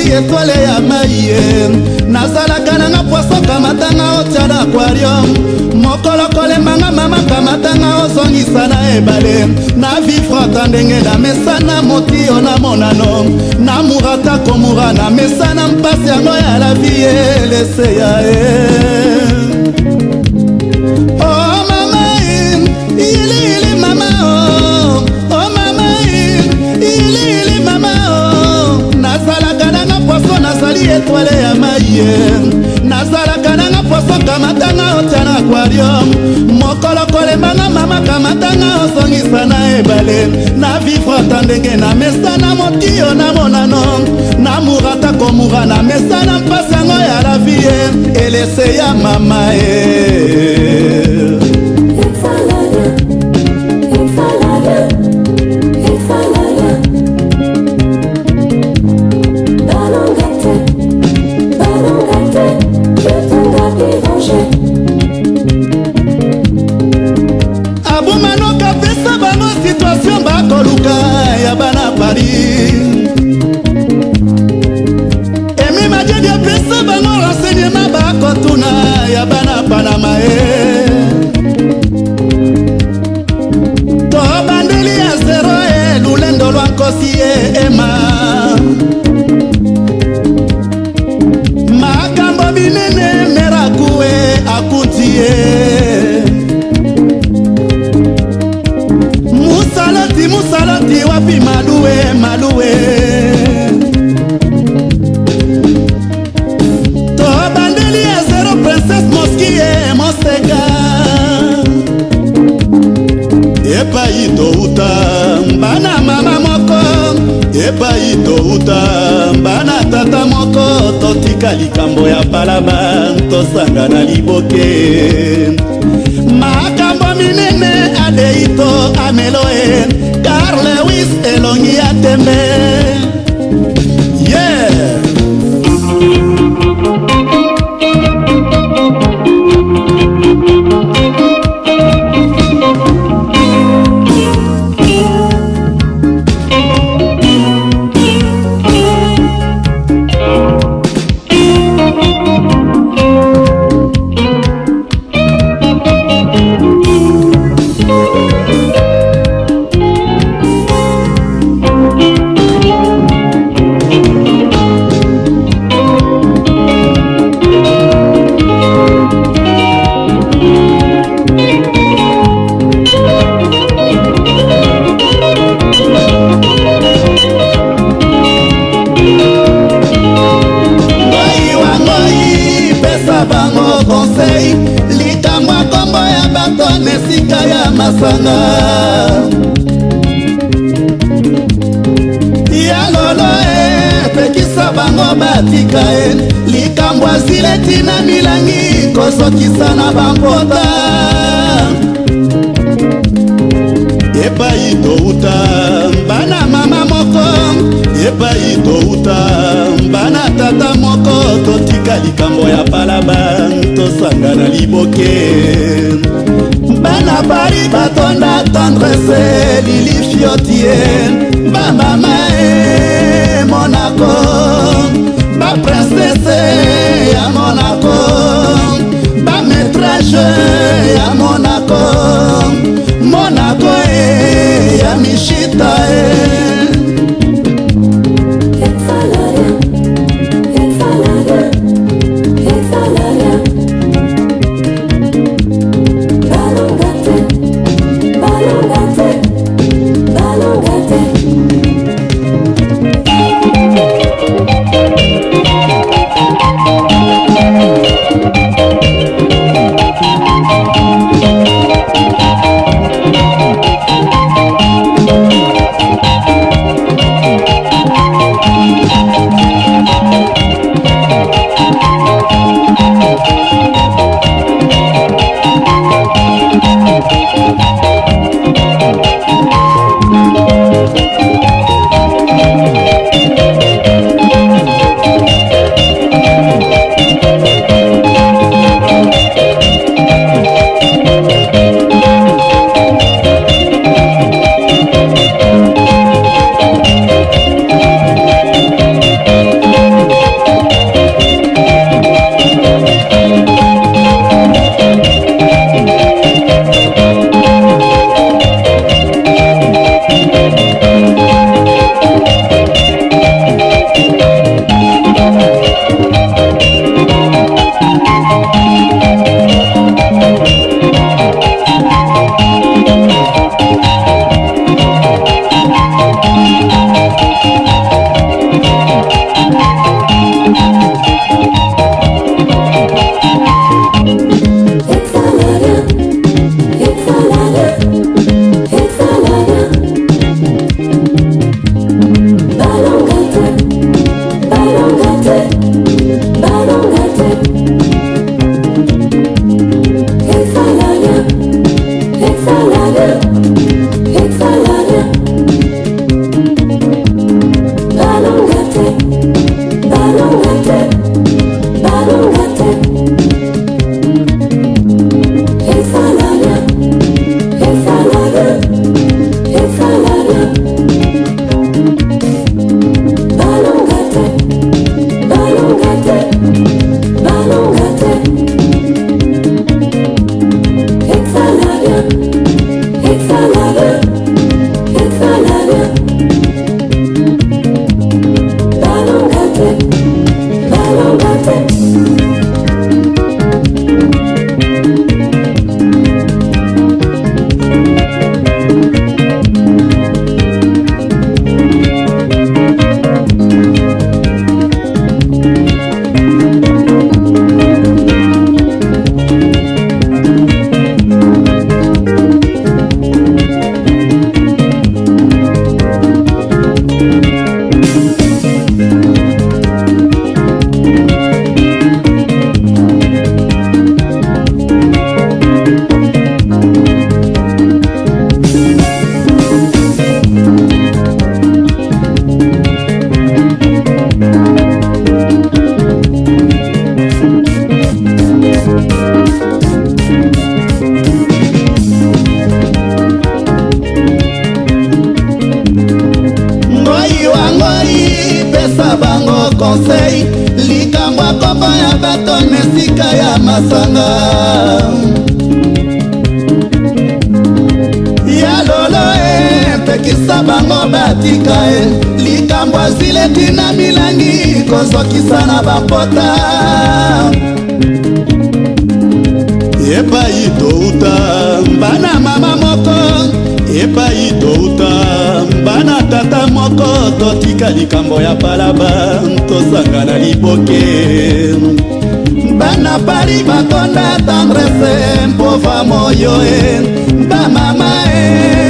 nazali étoile ya maye nazalaka nanga poisson kamatanga otia na aquarium mokolo kolembanga mama kamatanga ozongisa na ebale na vivre ata ndenge na mesana motio na monano na murata komura na mesana mpasi yango ya la vie eleseya oh mama ili mama oh mama ili mama nazalaka nanga poisson nazali étoile ya maye nazalaka nanga poisson kamatanga otia na aquarium mokolo kolembanga mama kamatanga ozongisa na ebale na vivre ata ndenge na mesana motio na monano na murata komura na mesana mpasi yango ya la vie elese ya mama abumanoka pesa bango situation bakoluka ya bana Paris emi majedi apesa bango renseignement bakotuna ya bana Panama to bandeli ya zero lulendo lwa nkosi ema makambo binene merakue akuntie musaloti wapi maluwe to bandeli ya zero princesse moskie moseka epai touta mbana mama moko epai touta mbana tata moko totika likambo ya palaba tosanga na liboke makambo minene adeito ameloe car Lewis elongi ya tembe yeah bango conseil likambo kombo ya bato nesika ya masanga ya lolo pekisa bango batika likambo asileti na milangi kosokisa na bampota epai touta bana mama moko epai touta bana tata moko totika likambo ya palaba tosanga na liboke bana Paris batonda tendresse lilifiotie bamama Monaco baprincesse ya Monaco bametrage ya Monaco Monaco ya Mishita conseil likambo akobo ya bato nesika ya masanga ya lolo pekisa bango batika likambo azileti na milangi kozokisa na bapota epai touta bana mama moko epai touta bana tata moko totika likambo ya palaba tosangana liboke bana pali bakonda tendresse mpova moyo bamama